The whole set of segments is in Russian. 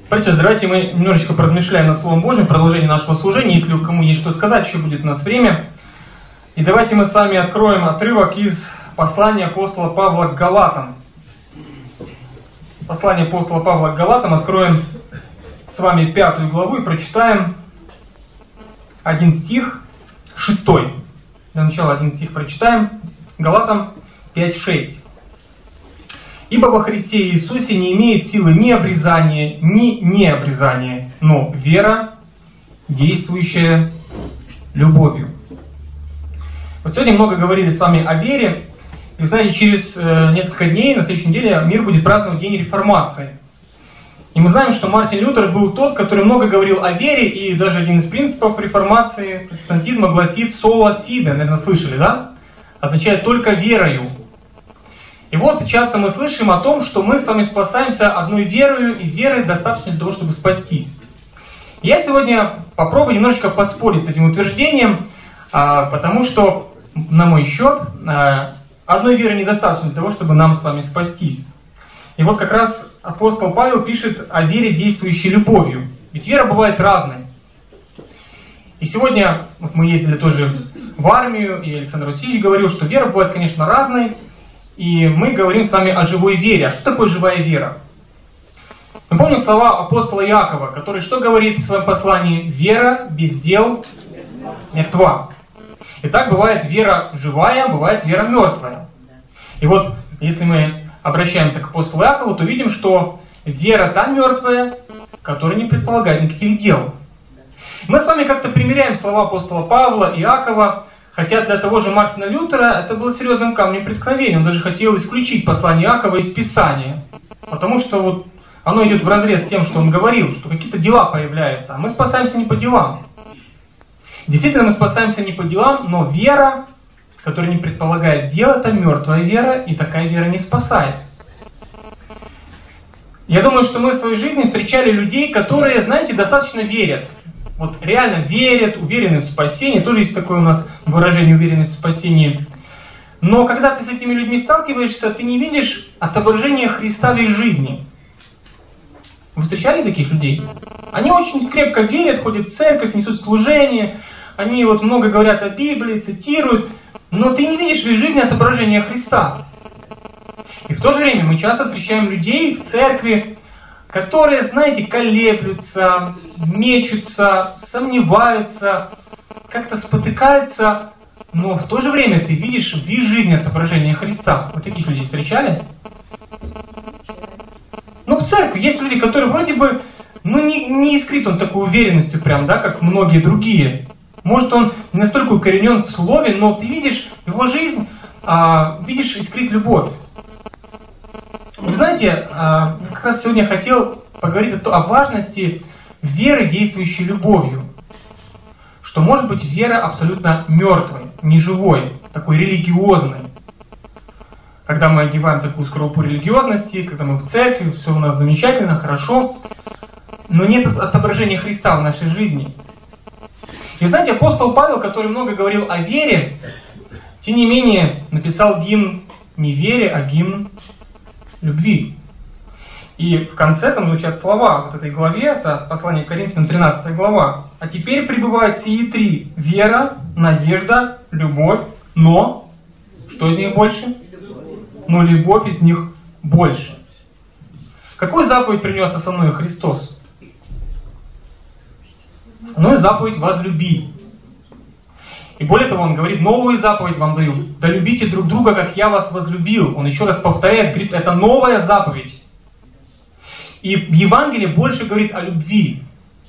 Сейчас давайте мы немножечко поразмышляем над Словом Божьим в продолжении нашего служения. Если у кому есть что сказать, еще будет у нас время. И давайте мы с вами откроем отрывок из послания апостола Павла к Галатам. Послание апостола Павла к Галатам. Откроем с вами 5 главу и прочитаем один стих, 6. Для начала один стих прочитаем. Галатам 5:6. «Ибо во Христе Иисусе не имеет силы ни обрезания, ни необрезания, но вера, действующая любовью». Вот сегодня много говорили с вами о вере. И вы знаете, через несколько дней, на следующей неделе, мир будет праздновать День Реформации. И мы знаем, что Мартин Лютер был тот, который много говорил о вере, и даже один из принципов реформации, протестантизма, гласит «sola fide», наверное, слышали, да? Означает «только верою». И вот часто мы слышим о том, что мы с вами спасаемся одной верою, и верой достаточно для того, чтобы спастись. Я сегодня попробую немножечко поспорить с этим утверждением, потому что, на мой счет, одной веры недостаточно для того, чтобы нам с вами спастись. И вот как раз апостол Павел пишет о вере, действующей любовью. Ведь вера бывает разной. И сегодня вот мы ездили тоже в армию, и Александр Васильевич говорил, что вера бывает, конечно, разной. И мы говорим с вами о живой вере. А что такое живая вера? Мы помним слова апостола Иакова, который что говорит в своем послании? Вера без дел мертва. Итак, бывает вера живая, бывает вера мертвая. И вот, если мы обращаемся к апостолу Иакову, то видим, что вера та мертвая, которая не предполагает никаких дел. Мы с вами как-то примеряем слова апостола Павла, Иакова, хотя для того же Мартина Лютера это было серьезным камнем преткновения. Он даже хотел исключить послание Иакова из Писания. Потому что вот оно идет вразрез с тем, что он говорил, что какие-то дела появляются. А мы спасаемся не по делам. Действительно, мы спасаемся не по делам, но вера, которая не предполагает дел, это мертвая вера, и такая вера не спасает. Я думаю, что мы в своей жизни встречали людей, которые, знаете, достаточно верят. Вот реально верят, уверены в спасении. Тоже есть такое у нас выражение уверенность в спасении. Но когда ты с этими людьми сталкиваешься, ты не видишь отображения Христа в их жизни. Вы встречали таких людей? Они очень крепко верят, ходят в церковь, несут служение. Они вот много говорят о Библии, цитируют. Но ты не видишь в их жизни отображения Христа. И в то же время мы часто встречаем людей в церкви, которые, знаете, колеблются, мечутся, сомневаются, как-то спотыкаются, но в то же время ты видишь в их жизни отображение Христа. Вот таких людей встречали? Ну, в церкви есть люди, которые вроде бы, не искрит он такой уверенностью прям, да, как многие другие. Может, он не настолько укоренен в слове, но ты видишь его жизнь, видишь, искрит любовь. Вы знаете, как раз сегодня я хотел поговорить о важности веры, действующей любовью. Что может быть вера абсолютно мертвой, неживой, такой религиозной. Когда мы одеваем такую скорлупу религиозности, когда мы в церкви, все у нас замечательно, хорошо, но нет отображения Христа в нашей жизни. И вы знаете, апостол Павел, который много говорил о вере, тем не менее написал гимн не вере, а гимн любви. И в конце там звучат слова вот этой главе, это послание к Коринфянам, 13 глава. «А теперь пребывают сии три: вера, надежда, любовь, но...» Что из них больше? Но любовь из них больше. Какую заповедь принес основную Христос? Основную заповедь возлюби. И более того, он говорит, новую заповедь вам даю. Да любите друг друга, как я вас возлюбил. Он еще раз повторяет, говорит, это новая заповедь. И Евангелие больше говорит о любви.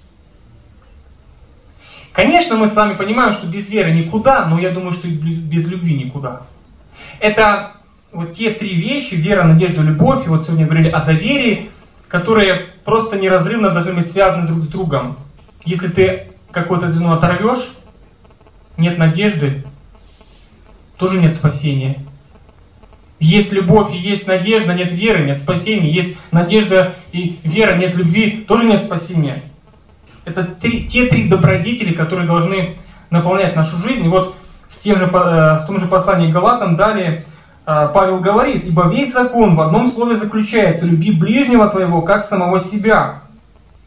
Конечно, мы с вами понимаем, что без веры никуда, но я думаю, что и без любви никуда. Это вот те три вещи, вера, надежда, любовь, и вот сегодня говорили о доверии, которые просто неразрывно должны быть связаны друг с другом. Если ты какое-то звено оторвешь, нет надежды, тоже нет спасения. Есть любовь и есть надежда, нет веры, нет спасения. Есть надежда и вера, нет любви, тоже нет спасения. Это те три добродетели, которые должны наполнять нашу жизнь. И вот в том же послании к Галатам далее Павел говорит, «Ибо весь закон в одном слове заключается: люби ближнего твоего, как самого себя».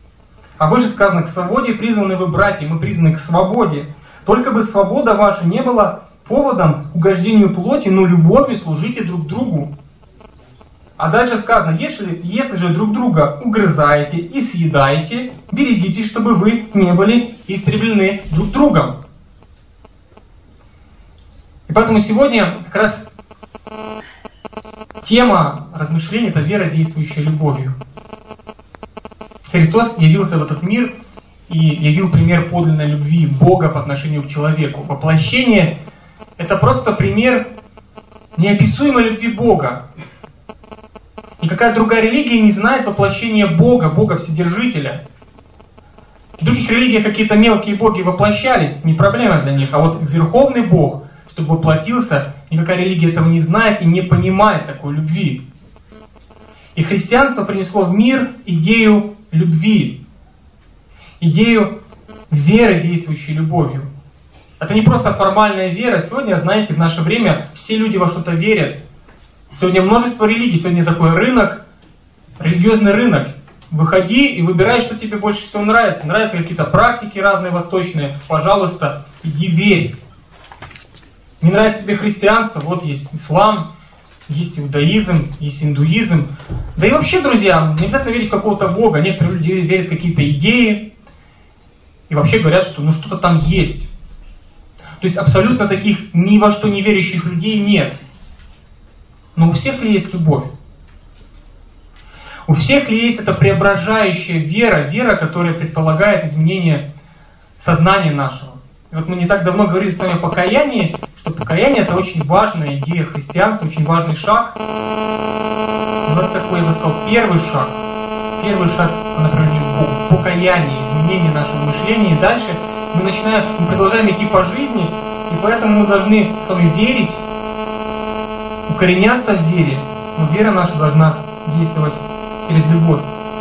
А вы же, сказано, к свободе призваны вы, братья, мы призваны к свободе. Только бы свобода ваша не была поводом к угождению плоти, но любовью служите друг другу. А дальше сказано, если же друг друга угрызаете и съедаете, берегитесь, чтобы вы не были истреблены друг другом. И поэтому сегодня как раз тема размышления — это вера, действующая любовью. Христос явился в этот мир и явил пример подлинной любви Бога по отношению к человеку. Воплощение — это просто пример неописуемой любви Бога. Никакая другая религия не знает воплощения Бога, Бога Вседержителя. В других религиях какие-то мелкие боги воплощались, не проблема для них. А вот Верховный Бог, чтобы воплотился, никакая религия этого не знает и не понимает такой любви. И христианство принесло в мир идею любви, идею веры, действующей любовью. Это не просто формальная вера. Сегодня, знаете, в наше время все люди во что-то верят. Сегодня множество религий, сегодня такой рынок, религиозный рынок. Выходи и выбирай, что тебе больше всего нравится. Нравятся какие-то практики разные восточные, пожалуйста, иди верь. Не нравится тебе христианство, вот есть ислам, есть иудаизм, есть индуизм. Да и вообще, друзья, не обязательно верить в какого-то бога. Некоторые люди верят в какие-то идеи и вообще говорят, что что-то там есть. То есть абсолютно таких ни во что не верящих людей нет. Но у всех ли есть любовь? У всех ли есть эта преображающая вера, вера, которая предполагает изменение сознания нашего? И вот мы не так давно говорили с вами о покаянии, что покаяние — это очень важная идея христианства, очень важный шаг. И вот такой, я бы сказал, первый шаг по направлению к Богу, покаяние, изменение нашего мышления. И дальше мы продолжаем идти по жизни, и поэтому мы должны с вами верить, укореняться в вере, но вера наша должна действовать через любовь.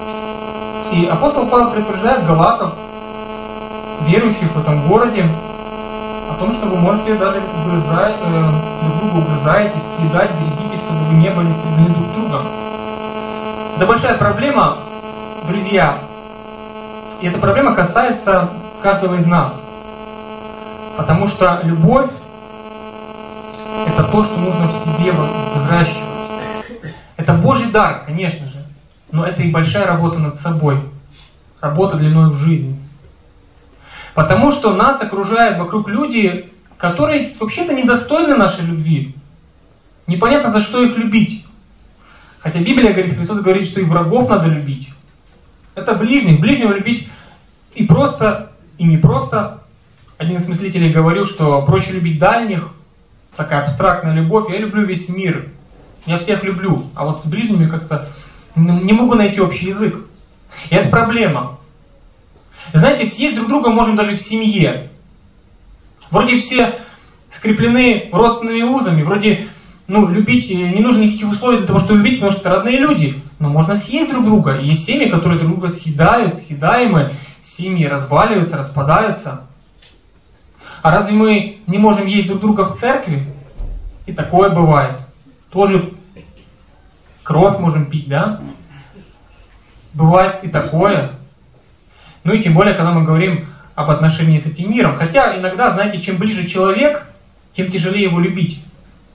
И апостол Павел предупреждает галатов, верующих в этом городе, о том, что вы можете даже друг друга угрызаете, съедать, берегитесь, чтобы вы не были истреблены друг другом. Это большая проблема, друзья, и эта проблема касается каждого из нас. Потому что любовь — это то, что нужно в себе взращивать. Это Божий дар, конечно же, но это и большая работа над собой, работа длиной в жизнь. Потому что нас окружают вокруг люди, которые вообще-то недостойны нашей любви. Непонятно, за что их любить. Хотя Библия говорит, Христос говорит, что и врагов надо любить. Это ближних. Ближнего любить и просто, и не просто. Один из мыслителей говорил, что проще любить дальних, такая абстрактная любовь. Я люблю весь мир. Я всех люблю. А вот с ближними как-то не могу найти общий язык. И это проблема. Знаете, съесть друг друга можем даже в семье. Вроде все скреплены родственными узами, вроде любить не нужно никаких условий для того, чтобы любить, потому что это родные люди. Но можно съесть друг друга. И есть семьи, которые друг друга съедают, съедаемые, семьи разваливаются, распадаются. А разве мы не можем есть друг друга в церкви? И такое бывает. Тоже кровь можем пить, да? Бывает и такое. Ну и тем более, когда мы говорим об отношении с этим миром. Хотя иногда, знаете, чем ближе человек, тем тяжелее его любить.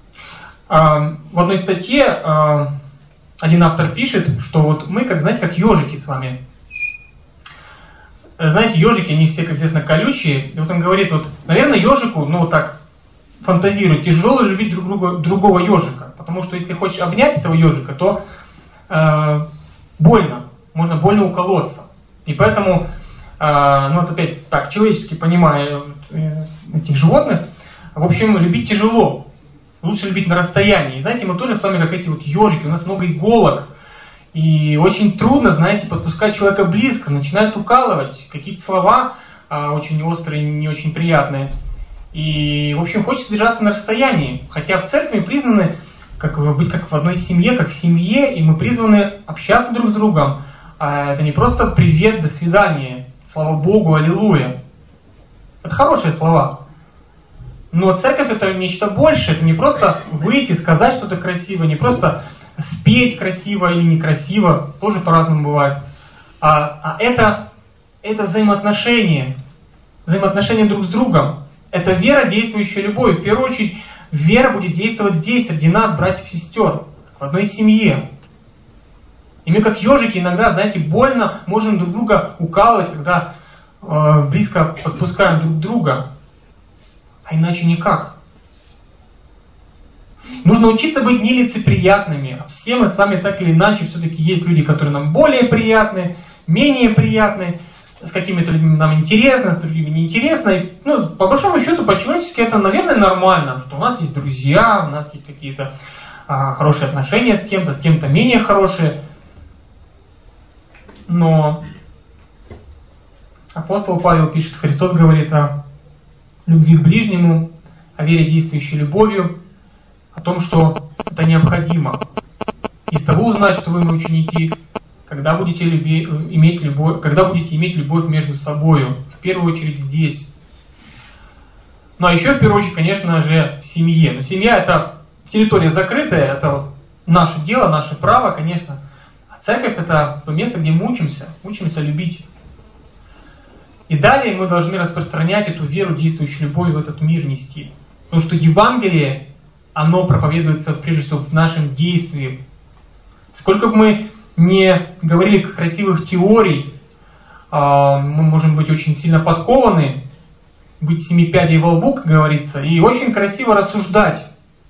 В одной статье один автор пишет, что вот мы, как ежики с вами. Знаете, ежики, они все, как известно, колючие. И вот он говорит, наверное, ежику, так фантазирует, тяжело любить другого ежика. Потому что если хочешь обнять этого ежика, то больно. Можно больно уколоться. И поэтому, опять так, человечески понимая этих животных, в общем, любить тяжело. Лучше любить на расстоянии. И знаете, мы тоже с вами как эти ежики, у нас много иголок. И очень трудно, знаете, подпускать человека близко, начинают укалывать. Какие-то слова очень острые, не очень приятные. И, в общем, хочется держаться на расстоянии. Хотя в церкви признаны быть как в одной семье, как в семье, и мы призваны общаться друг с другом. Это не просто привет, до свидания, слава Богу, аллилуйя. Это хорошие слова. Но церковь — это нечто большее. Это не просто выйти, сказать что-то красивое, не просто спеть красиво или некрасиво, тоже по-разному бывает. Это это взаимоотношения друг с другом. Это вера, действующая любовью. В первую очередь, вера будет действовать здесь, среди нас, братьев и сестер, в одной семье. И мы, как ежики, иногда, знаете, больно можем друг друга укалывать, когда близко подпускаем друг друга. А иначе никак. Нужно учиться быть нелицеприятными. Все мы с вами так или иначе, все-таки есть люди, которые нам более приятны, менее приятны, с какими-то людьми нам интересно, с другими неинтересно. И, по большому счету, по-человечески это, наверное, нормально, что у нас есть друзья, у нас есть какие-то хорошие отношения с кем-то менее хорошие. Но апостол Павел пишет, Христос говорит о любви к ближнему, о вере, действующей любовью, о том, что это необходимо. Из того узнать, что вы мои ученики, когда будете иметь любовь между собою, в первую очередь здесь. Ну а еще в первую очередь, конечно же, в семье. Но семья это территория закрытая, это наше дело, наше право, конечно. А церковь это то место, где мы учимся любить. И далее мы должны распространять эту веру, действующую любовь в этот мир нести. Потому что Евангелие, оно проповедуется прежде всего в нашем действии. Сколько бы мы не говорили красивых теорий, мы можем быть очень сильно подкованы, быть семи пядей во лбу, как говорится, и очень красиво рассуждать.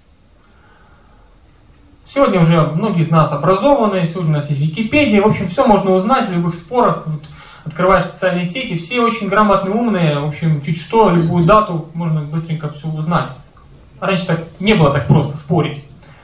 Сегодня уже многие из нас образованы, сегодня у нас есть Википедия, в общем, все можно узнать в любых спорах. Вот, открываешь социальные сети, все очень грамотные, умные, в общем, чуть что, любую дату можно быстренько все узнать. Раньше так не было так просто спорить.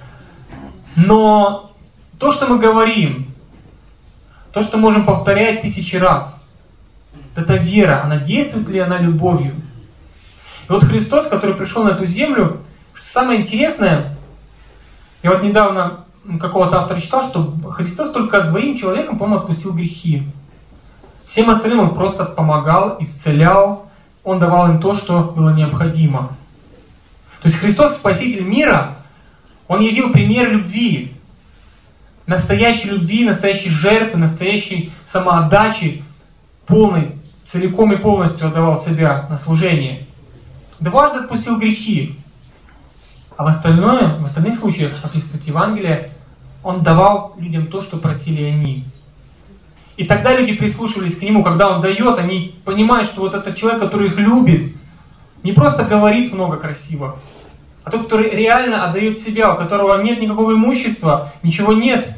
Но то, что мы говорим, то, что можем повторять 1000 раз, это вера, она действует ли она любовью? И вот Христос, который пришел на эту землю, что самое интересное, я вот недавно какого-то автора читал, что Христос только 2 человекам, по-моему, отпустил грехи. Всем остальным Он просто помогал, исцелял, Он давал им то, что было необходимо. То есть Христос, Спаситель мира, Он явил пример любви. Настоящей любви, настоящей жертвы, настоящей самоотдачи, полной, целиком и полностью отдавал себя на служение. 2 отпустил грехи. А в остальных случаях, описывает Евангелие, Он давал людям то, что просили они. И тогда люди прислушивались к Нему, когда Он дает, они понимают, что вот этот человек, который их любит, не просто говорит много красиво, а тот, который реально отдает себя, у которого нет никакого имущества, ничего нет.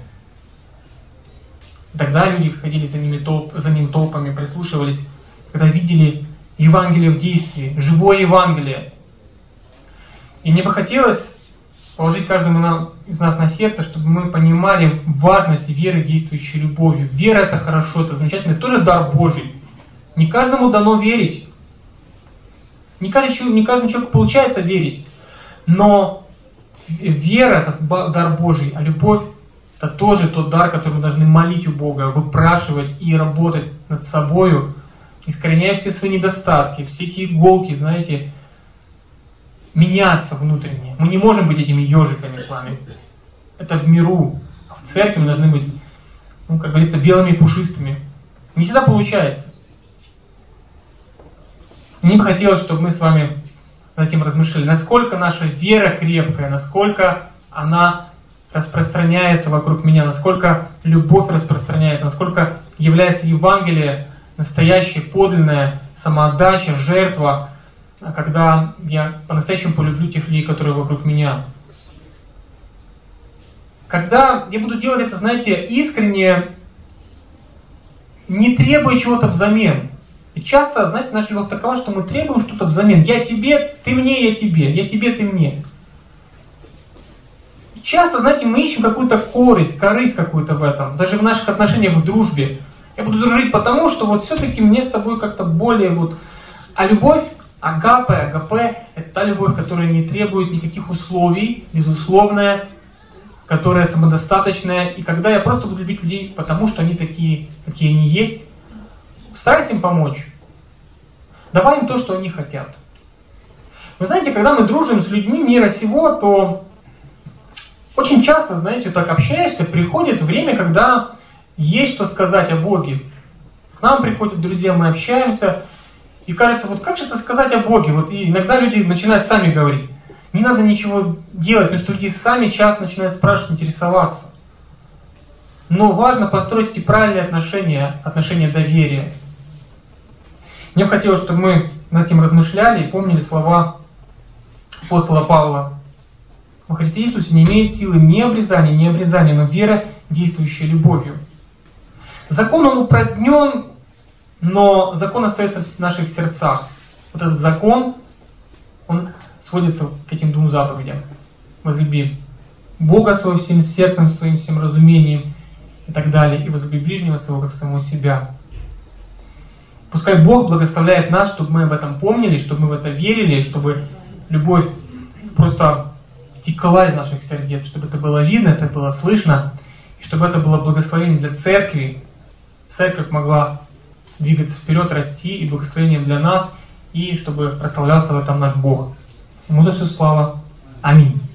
Тогда люди ходили за ним толпами, прислушивались, когда видели Евангелие в действии, живое Евангелие. И мне бы хотелось положить каждому из нас на сердце, чтобы мы понимали важность веры, действующей любовью. Вера это хорошо, это замечательно, это тоже дар Божий. Не каждому дано верить. Не каждому человеку получается верить. Но вера это дар Божий, а любовь это тоже тот дар, который мы должны молить у Бога, выпрашивать и работать над собою, искореняя все свои недостатки, все эти иголки, знаете, меняться внутренне. Мы не можем быть этими ежиками с вами. Это в миру. А в церкви мы должны быть, как говорится, белыми и пушистыми. Не всегда получается. Мне бы хотелось, чтобы мы с вами над этим размышляли. Насколько наша вера крепкая, насколько она распространяется вокруг меня, насколько любовь распространяется, насколько является Евангелие настоящая, подлинная самоотдача, жертва, когда я по-настоящему полюблю тех людей, которые вокруг меня. Когда я буду делать это, знаете, искренне, не требуя чего-то взамен. И часто, знаете, наша любовь такова, что мы требуем что-то взамен. Я тебе, ты мне, я тебе. Я тебе, ты мне. И часто, знаете, мы ищем какую-то корысть какую-то в этом. Даже в наших отношениях, в дружбе. Я буду дружить потому, что вот все-таки мне с тобой как-то более вот... А любовь, агапе, это та любовь, которая не требует никаких условий, безусловная, которая самодостаточная. И когда я просто буду любить людей, потому что они такие, какие они есть, старайся им помочь. Давай им то, что они хотят. Вы знаете, когда мы дружим с людьми мира сего, то очень часто, знаете, так общаешься, приходит время, когда есть что сказать о Боге. К нам приходят друзья, мы общаемся, и кажется, вот как же это сказать о Боге? Вот и иногда люди начинают сами говорить. Не надо ничего делать, потому что люди сами часто начинают спрашивать, интересоваться. Но важно построить эти правильные отношения, отношения доверия. Мне бы хотелось, чтобы мы над этим размышляли и помнили слова апостола Павла. Во Христе Иисусе не имеет силы ни обрезания, но вера, действующая любовью. Закон, он упразднен, но закон остается в наших сердцах. Вот этот закон, он сводится к этим двум заповедям. Возлюби Бога своим всем сердцем, своим всем разумением и так далее, и возлюби ближнего своего, как самого себя. Пускай Бог благословляет нас, чтобы мы об этом помнили, чтобы мы в это верили, чтобы любовь просто текла из наших сердец, чтобы это было видно, это было слышно, и чтобы это было благословением для церкви. Церковь могла двигаться вперед, расти, и благословением для нас, и чтобы прославлялся в этом наш Бог. Ему за все слава. Аминь.